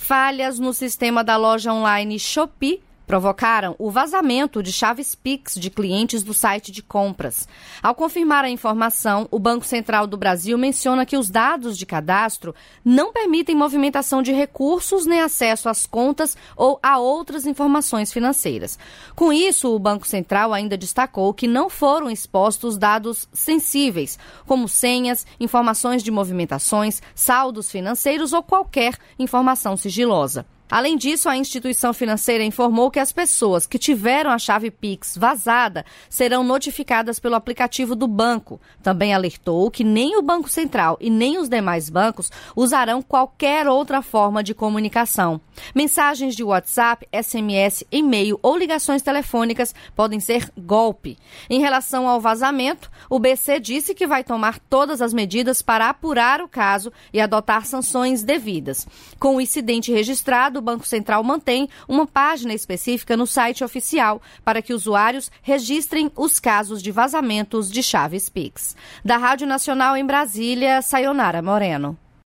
Falhas no sistema da loja online Shopee provocaram o vazamento de chaves Pix de clientes do site de compras. Ao confirmar a informação, o Banco Central do Brasil menciona que os dados de cadastro não permitem movimentação de recursos nem acesso às contas ou a outras informações financeiras. Com isso, o Banco Central ainda destacou que não foram expostos dados sensíveis, como senhas, informações de movimentações, saldos financeiros ou qualquer informação sigilosa. Além disso, a instituição financeira informou que as pessoas que tiveram a chave Pix vazada serão notificadas pelo aplicativo do banco. Também alertou que nem o Banco Central e nem os demais bancos usarão qualquer outra forma de comunicação. Mensagens de WhatsApp, SMS, e-mail ou ligações telefônicas podem ser golpe. Em relação ao vazamento, o BC disse que vai tomar todas as medidas para apurar o caso e adotar sanções devidas. Com o incidente registrado, o Banco Central mantém uma página específica no site oficial para que usuários registrem os casos de vazamentos de chaves Pix. Da Rádio Nacional em Brasília, Sayonara Moreno.